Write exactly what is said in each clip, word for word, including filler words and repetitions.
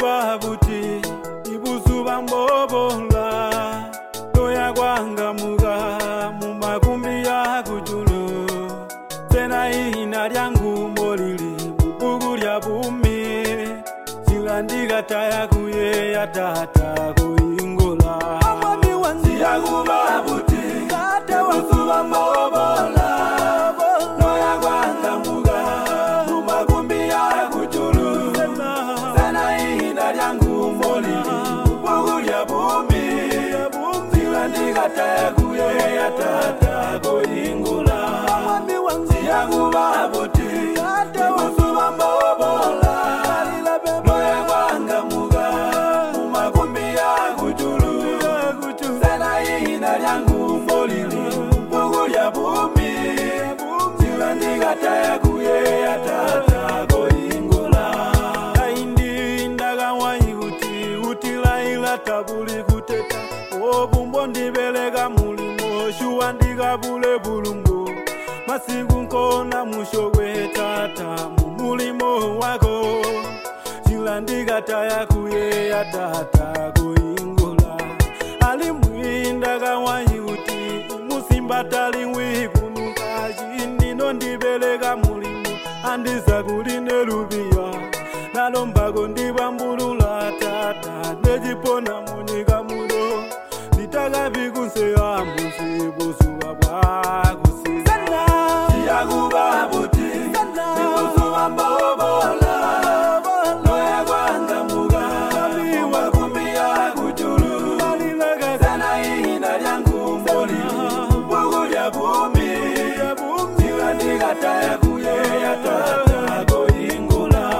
Siyaguba buti ibuzuba mbobola Noya gwanga muga mumakumbi ya kujulu Tena ina ryangu molili bubugu lya bumi Silandiga taya kuye ya tata kuingola Siyaguba buti ibuzuba mbobola Noya gwanga muga mumakumbi ya kujulu Tena ina ryangu molili bubugu lya bumi Silandiga taya kuye ya tata kuingula Siyaguba buti ibuzuba mbobola Noya gwanga muga mumakumbi ya kujulu Tena ina ryangu molili bubugu lya bumi Silandiga taya kuye ya tata kuingula Kaindi ndaga wayuti utila ila tabuli kuteta Obumbo ndibelega mulimo shuwa ndiga bule bulungo Masigu nkona mushogwe tata mulimo wako Silandiga taya kuye ya tata kuingula Alimwindaga wayuti musimba tali wikunuka Jindino ndibelega mulimo andiza kuline lubia Nalombago ndibambulula tata nejipona munika mudo Nitaga vikunse ya musi busuwa wakusi Siyaguba buti ibuzuba mbobola Noya gwanga muga mumakumbi ya kujulu Tena ina ryangu molili bubugu lya bumi Silandiga taya kuye ya tata kuingula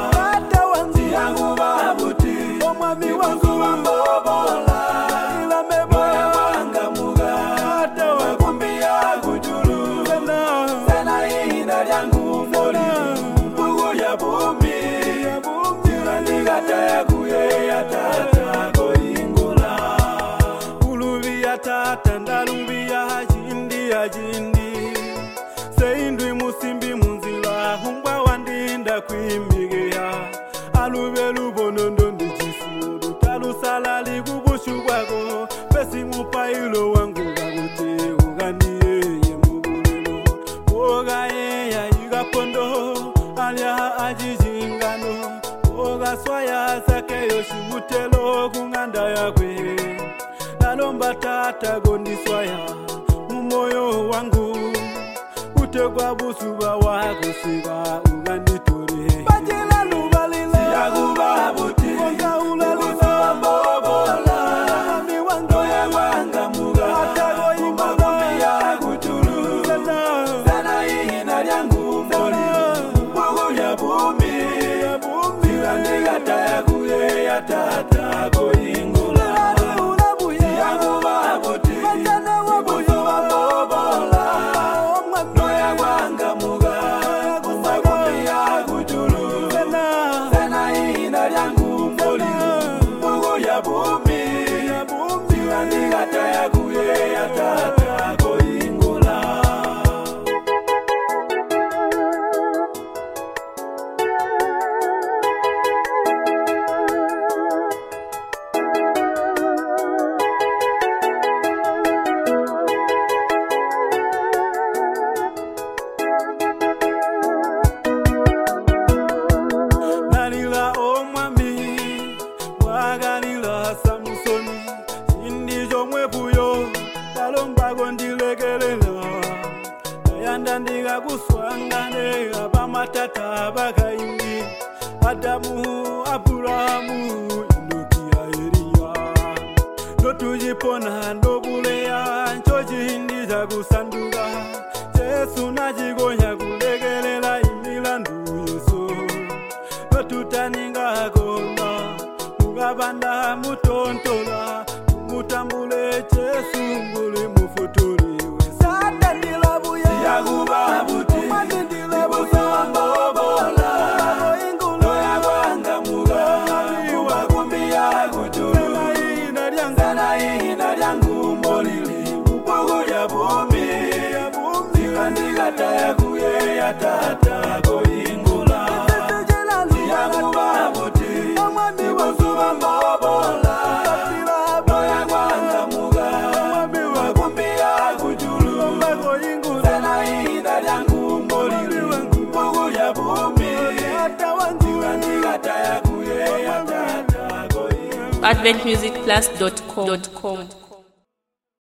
Siyaguba buti ibuzuba mbobola Noya gwanga muga mumakumbi ya kujulu Tena ina ryangu molili bubugu lya bumi Silandiga taya kuye ya tata kuingula Ulubi ya tata ndalubi ya jindi ya jindi Seindwi musimbi munzila humbwa wandinda kuimigea Alube lubonondo ndijisu Dutalu salali kubushu wako Pesi mupailo wangu wagote Uganiye ye mugulelo Oga ye ya iga pondo Alia ajijingano Oga swaya sake yoshi mutelo kunganda ya kwe Nalomba tata gondi swaya Mumoyo wangu Utegwa busuba wako siga Uganditore Bajela lubalile Siyaguba buti ibuzuba mbobola Noya gwanga muga mumakumbi ya kujulu Tena ina ryangu molili bubugu lya bumi Silandiga taya kuye ya tata kuingula Siyaguba buti ibuzuba mbobola Noya gwanga muga mumakumbi ya kujulu Tena ina ryangu molili bubugu lya bumi Silandiga taya kuye ya tata kuingula Nalila omwami Mwagalila Samusoni Indijo mwebuyo Talombago ndilegelela Nayanda ndiga kuswangane Abamatata bakaindi Adamu Aburahamu Inokia Elia Notujipona ndobuleya Nchoji indija kusanduga Jesu najigonya kulegelela imilandu Yesu Notutaninga kona Mugabanda mutontola Mutambule Jesu mbuli mufuturiwe Sata ndilabuya Siyaguba buti ibuzuba mbobola Noya gwanga muga mumakumbi ya kujulu Tena ina ryangu molili bubugu lya bumi Silandiga taya kuye advent music plus dot com.